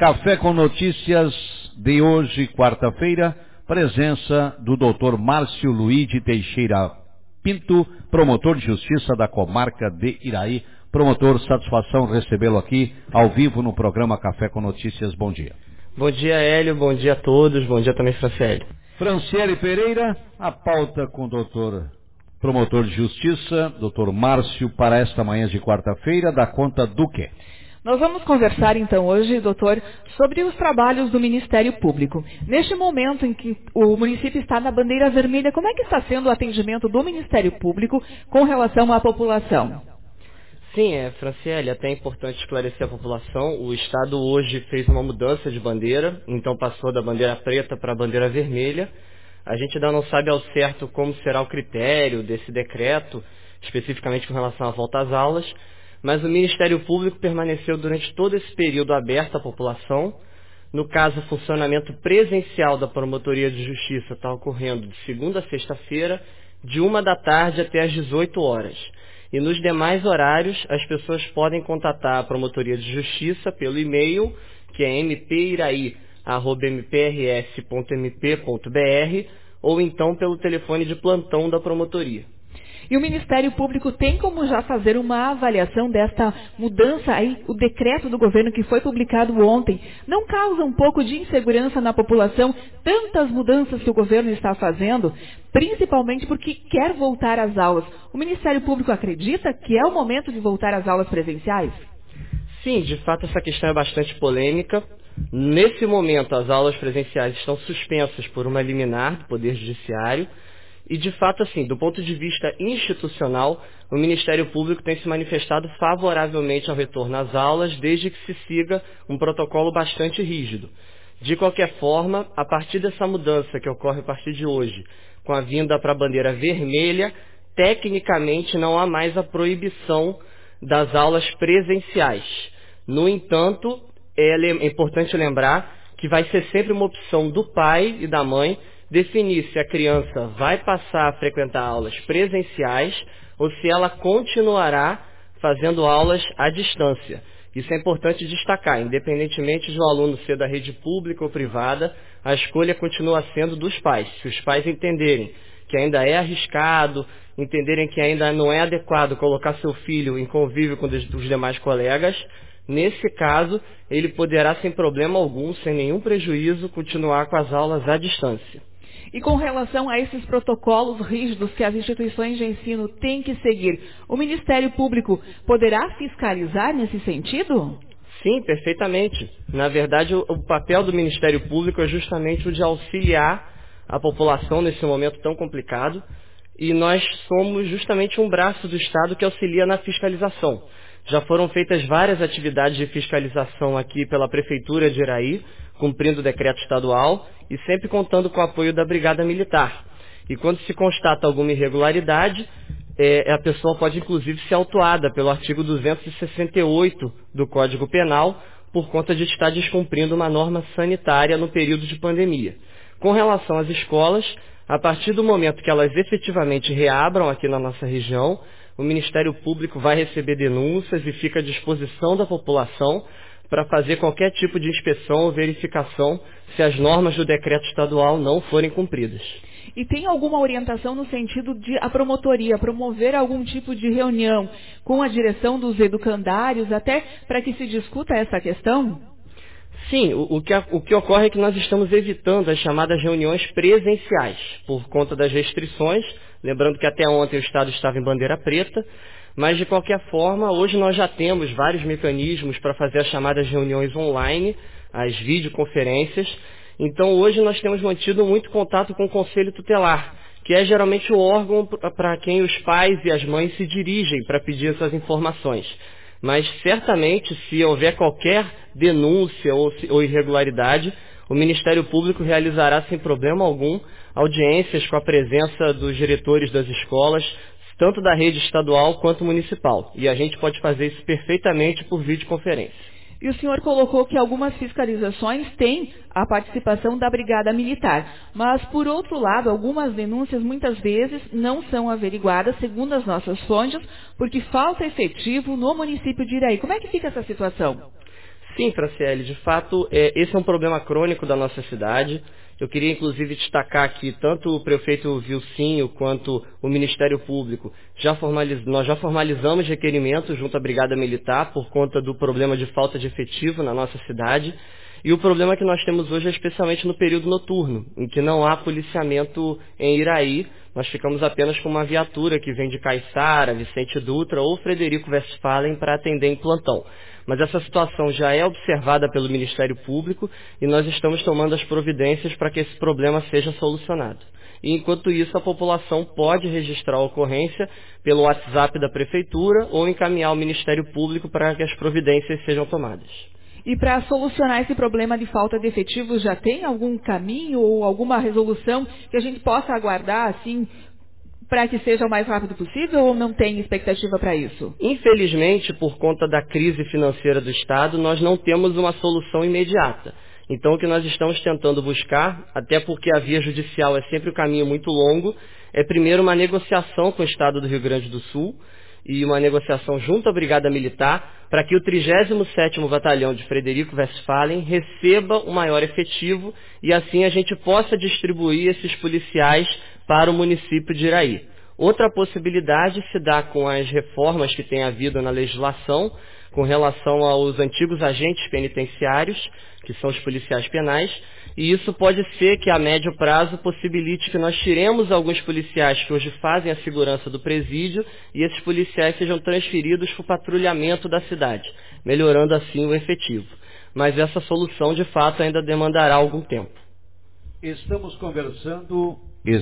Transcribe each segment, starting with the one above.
Café com Notícias de hoje, quarta-feira, presença do Dr. Márcio Luigi Teixeira Pinto, promotor de justiça da comarca de Iraí. Promotor, satisfação recebê-lo aqui, ao vivo, no programa Café com Notícias. Bom dia. Bom dia, Hélio. Bom dia a todos. Bom dia também, Franciele. Franciele Pereira, a pauta com o doutor promotor de justiça, doutor Márcio, para esta manhã de quarta-feira, dá conta do quê? Nós vamos conversar então hoje, doutor, sobre os trabalhos do Ministério Público. Neste momento em que o município está na bandeira vermelha, como é que está sendo o atendimento do Ministério Público com relação à população? Sim, Franciele, até é importante esclarecer a população. O Estado hoje fez uma mudança de bandeira, então passou da bandeira preta para a bandeira vermelha. A gente ainda não sabe ao certo como será o critério desse decreto, especificamente com relação à volta às aulas, mas o Ministério Público permaneceu durante todo esse período aberto à população. No caso, o funcionamento presencial da Promotoria de Justiça está ocorrendo de segunda a sexta-feira, de 1 da tarde até às 18 horas. E nos demais horários, as pessoas podem contatar a Promotoria de Justiça pelo e-mail, que é mpiraí@mprs.mp.br, ou então pelo telefone de plantão da Promotoria. E o Ministério Público tem como já fazer uma avaliação desta mudança aí, o decreto do governo que foi publicado ontem, não causa um pouco de insegurança na população, tantas mudanças que o governo está fazendo, principalmente porque quer voltar às aulas. O Ministério Público acredita que é o momento de voltar às aulas presenciais? Sim, de fato essa questão é bastante polêmica. Nesse momento, as aulas presenciais estão suspensas por uma liminar do Poder Judiciário. E, de fato, assim, do ponto de vista institucional, o Ministério Público tem se manifestado favoravelmente ao retorno às aulas, desde que se siga um protocolo bastante rígido. De qualquer forma, a partir dessa mudança que ocorre a partir de hoje, com a vinda para a bandeira vermelha, tecnicamente não há mais a proibição das aulas presenciais. No entanto, é importante lembrar que vai ser sempre uma opção do pai e da mãe definir se a criança vai passar a frequentar aulas presenciais ou se ela continuará fazendo aulas à distância. Isso é importante destacar, independentemente de um aluno ser da rede pública ou privada, a escolha continua sendo dos pais. Se os pais entenderem que ainda é arriscado, entenderem que ainda não é adequado colocar seu filho em convívio com os demais colegas, nesse caso, ele poderá sem problema algum, sem nenhum prejuízo, continuar com as aulas à distância. E com relação a esses protocolos rígidos que as instituições de ensino têm que seguir, o Ministério Público poderá fiscalizar nesse sentido? Sim, perfeitamente. Na verdade, o papel do Ministério Público é justamente o de auxiliar a população nesse momento tão complicado, e nós somos justamente um braço do Estado que auxilia na fiscalização. Já foram feitas várias atividades de fiscalização aqui pela Prefeitura de Iraí, cumprindo o decreto estadual e sempre contando com o apoio da Brigada Militar. E quando se constata alguma irregularidade, a pessoa pode inclusive ser autuada pelo artigo 268 do Código Penal por conta de estar descumprindo uma norma sanitária no período de pandemia. Com relação às escolas, a partir do momento que elas efetivamente reabram aqui na nossa região, o Ministério Público vai receber denúncias e fica à disposição da população para fazer qualquer tipo de inspeção ou verificação se as normas do decreto estadual não forem cumpridas. E tem alguma orientação no sentido de a promotoria promover algum tipo de reunião com a direção dos educandários, até para que se discuta essa questão? Sim, o que ocorre é que nós estamos evitando as chamadas reuniões presenciais, por conta das restrições, lembrando que até ontem o Estado estava em bandeira preta, mas de qualquer forma, hoje nós já temos vários mecanismos para fazer as chamadas reuniões online, as videoconferências. Então hoje nós temos mantido muito contato com o Conselho Tutelar, que é geralmente o órgão para quem os pais e as mães se dirigem para pedir essas informações. Mas certamente, se houver qualquer denúncia ou irregularidade, o Ministério Público realizará sem problema algum audiências com a presença dos diretores das escolas, tanto da rede estadual quanto municipal. E a gente pode fazer isso perfeitamente por videoconferência. E o senhor colocou que algumas fiscalizações têm a participação da Brigada Militar. Mas, por outro lado, algumas denúncias muitas vezes não são averiguadas, segundo as nossas fontes, porque falta efetivo no município de Iraí. Como é que fica essa situação? Sim, Franciele, de fato, esse é um problema crônico da nossa cidade. Eu queria, inclusive, destacar aqui, tanto o prefeito Vilcinho quanto o Ministério Público, nós já formalizamos requerimentos junto à Brigada Militar por conta do problema de falta de efetivo na nossa cidade. E o problema que nós temos hoje é especialmente no período noturno, em que não há policiamento em Iraí. Nós ficamos apenas com uma viatura que vem de Caiçara, Vicente Dutra ou Frederico Westphalen para atender em plantão. Mas essa situação já é observada pelo Ministério Público e nós estamos tomando as providências para que esse problema seja solucionado. E enquanto isso, a população pode registrar a ocorrência pelo WhatsApp da Prefeitura ou encaminhar ao Ministério Público para que as providências sejam tomadas. E para solucionar esse problema de falta de efetivos, já tem algum caminho ou alguma resolução que a gente possa aguardar, assim, para que seja o mais rápido possível, ou não tem expectativa para isso? Infelizmente, por conta da crise financeira do Estado, nós não temos uma solução imediata. Então, o que nós estamos tentando buscar, até porque a via judicial é sempre um caminho muito longo, é primeiro uma negociação com o Estado do Rio Grande do Sul e uma negociação junto à Brigada Militar para que o 37º Batalhão de Frederico Westphalen receba um maior efetivo e assim a gente possa distribuir esses policiais para o município de Iraí. Outra possibilidade se dá com as reformas que tem havido na legislação com relação aos antigos agentes penitenciários, que são os policiais penais, e isso pode ser que a médio prazo possibilite que nós tiremos alguns policiais que hoje fazem a segurança do presídio e esses policiais sejam transferidos para o patrulhamento da cidade, melhorando assim o efetivo. Mas essa solução, de fato, ainda demandará algum tempo. Estamos conversando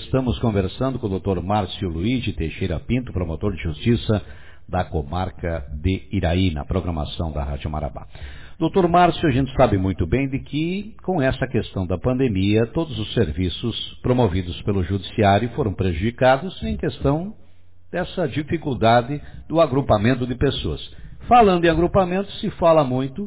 com o Dr. Márcio Luiz Teixeira Pinto, promotor de justiça da comarca de Iraí, na programação da Rádio Marabá. Doutor Márcio, a gente sabe muito bem de que, com essa questão da pandemia, todos os serviços promovidos pelo Judiciário foram prejudicados em questão dessa dificuldade do agrupamento de pessoas. Falando em agrupamento, se fala muito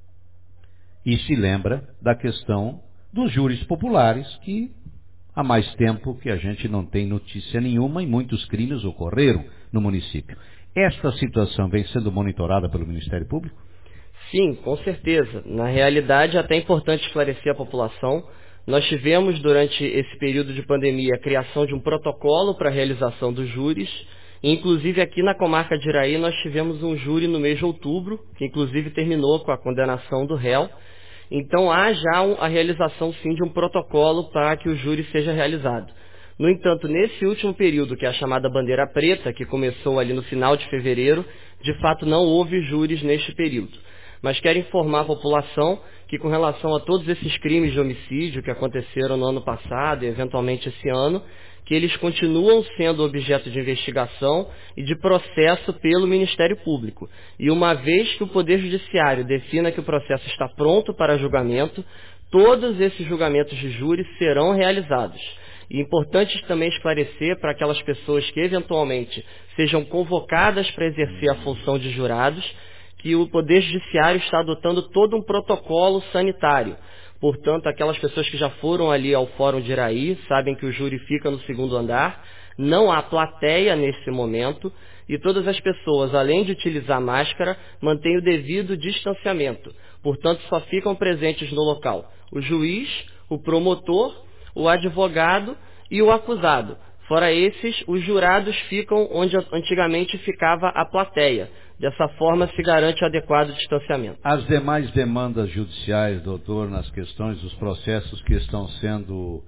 e se lembra da questão dos júris populares, que há mais tempo que a gente não tem notícia nenhuma e muitos crimes ocorreram no município. Esta situação vem sendo monitorada pelo Ministério Público? Sim, com certeza. Na realidade, é até importante esclarecer a população. Nós tivemos, durante esse período de pandemia, a criação de um protocolo para a realização dos júris. Inclusive, aqui na comarca de Iraí, nós tivemos um júri no mês de outubro, que inclusive terminou com a condenação do réu. Então, há já a realização, sim, de um protocolo para que o júri seja realizado. No entanto, nesse último período, que é a chamada bandeira preta, que começou ali no final de fevereiro, de fato não houve júris neste período. Mas quero informar a população que, com relação a todos esses crimes de homicídio que aconteceram no ano passado e eventualmente esse ano, que eles continuam sendo objeto de investigação e de processo pelo Ministério Público. E uma vez que o Poder Judiciário defina que o processo está pronto para julgamento, todos esses julgamentos de júri serão realizados. E é importante também esclarecer para aquelas pessoas que eventualmente sejam convocadas para exercer a função de jurados, que o Poder Judiciário está adotando todo um protocolo sanitário. Portanto, aquelas pessoas que já foram ali ao Fórum de Iraí sabem que o júri fica no segundo andar, não há plateia nesse momento e todas as pessoas, além de utilizar máscara, mantêm o devido distanciamento. Portanto, só ficam presentes no local o juiz, o promotor, o advogado e o acusado. Fora esses, os jurados ficam onde antigamente ficava a plateia. Dessa forma, se garante adequado distanciamento. As demais demandas judiciais, doutor, nas questões dos processos que estão sendo,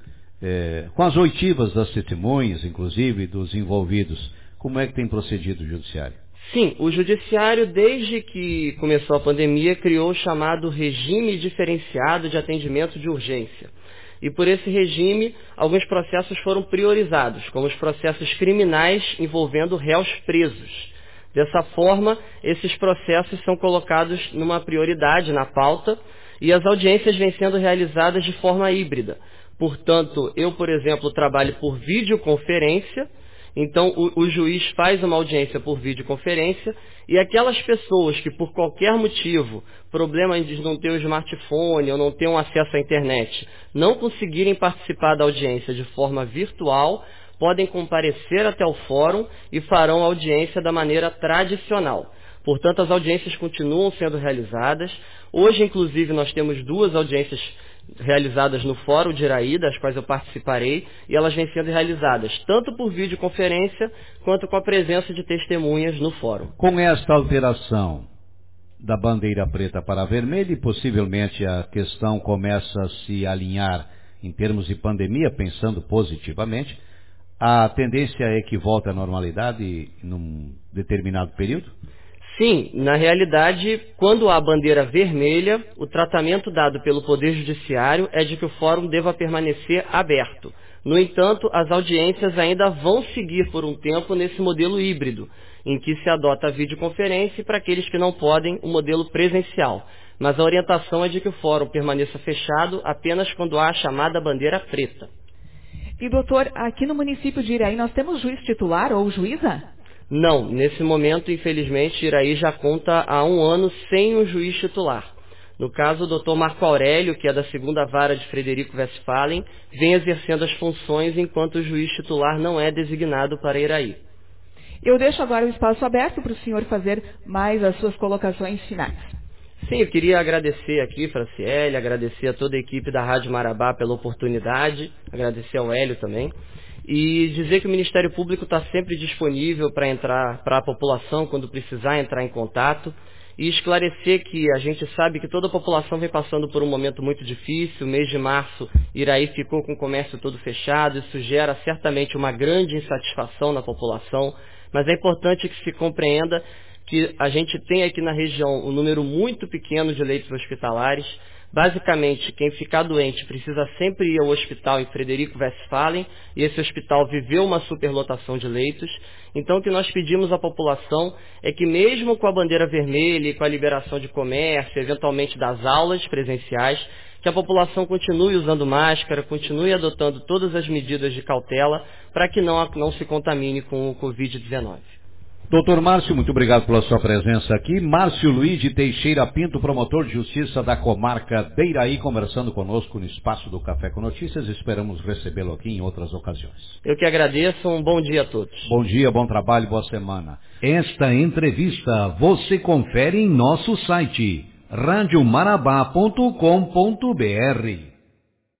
com as oitivas das testemunhas, inclusive, dos envolvidos, como é que tem procedido o judiciário? Sim, o judiciário, desde que começou a pandemia, criou o chamado regime diferenciado de atendimento de urgência. E por esse regime, alguns processos foram priorizados, como os processos criminais envolvendo réus presos. Dessa forma, esses processos são colocados numa prioridade na pauta e as audiências vêm sendo realizadas de forma híbrida. Portanto, eu, por exemplo, trabalho por videoconferência, então o juiz faz uma audiência por videoconferência e aquelas pessoas que por qualquer motivo, problema de não ter o smartphone ou não ter um acesso à internet, não conseguirem participar da audiência de forma virtual, podem comparecer até o fórum e farão audiência da maneira tradicional. Portanto, as audiências continuam sendo realizadas. Hoje, inclusive, nós temos 2 audiências realizadas no Fórum de Iraí, das quais eu participarei, e elas vêm sendo realizadas tanto por videoconferência quanto com a presença de testemunhas no fórum. Com esta alteração da bandeira preta para a vermelha, e possivelmente a questão começa a se alinhar em termos de pandemia, pensando positivamente, a tendência é que volte à normalidade num determinado período? Sim, na realidade, quando há bandeira vermelha, o tratamento dado pelo Poder Judiciário é de que o fórum deva permanecer aberto. No entanto, as audiências ainda vão seguir por um tempo nesse modelo híbrido, em que se adota a videoconferência e, para aqueles que não podem, o modelo presencial. Mas a orientação é de que o fórum permaneça fechado apenas quando há a chamada bandeira preta. E, doutor, aqui no município de Iraí nós temos juiz titular ou juíza? Não, nesse momento, infelizmente, Iraí já conta há 1 ano sem um juiz titular. No caso, o Dr. Marco Aurélio, que é da 2ª Vara de Frederico Westphalen, vem exercendo as funções enquanto o juiz titular não é designado para Iraí. Eu deixo agora o espaço aberto para o senhor fazer mais as suas colocações finais. Sim, eu queria agradecer aqui, Franciele, agradecer a toda a equipe da Rádio Marabá pela oportunidade, agradecer ao Hélio também. E dizer que o Ministério Público está sempre disponível para entrar para a população quando precisar entrar em contato e esclarecer que a gente sabe que toda a população vem passando por um momento muito difícil. O mês de março, Iraí ficou com o comércio todo fechado, isso gera certamente uma grande insatisfação na população, mas é importante que se compreenda que a gente tem aqui na região um número muito pequeno de leitos hospitalares. Basicamente, quem ficar doente precisa sempre ir ao hospital em Frederico Westphalen, e esse hospital viveu uma superlotação de leitos. Então, o que nós pedimos à população é que, mesmo com a bandeira vermelha e com a liberação de comércio, eventualmente das aulas presenciais, que a população continue usando máscara, continue adotando todas as medidas de cautela para que não se contamine com o Covid-19. Doutor Márcio, muito obrigado pela sua presença aqui. Márcio Luiz de Teixeira Pinto, promotor de justiça da comarca de Iraí, conversando conosco no espaço do Café com Notícias. Esperamos recebê-lo aqui em outras ocasiões. Eu que agradeço, um bom dia a todos. Bom dia, bom trabalho, boa semana. Esta entrevista você confere em nosso site radiomarabá.com.br.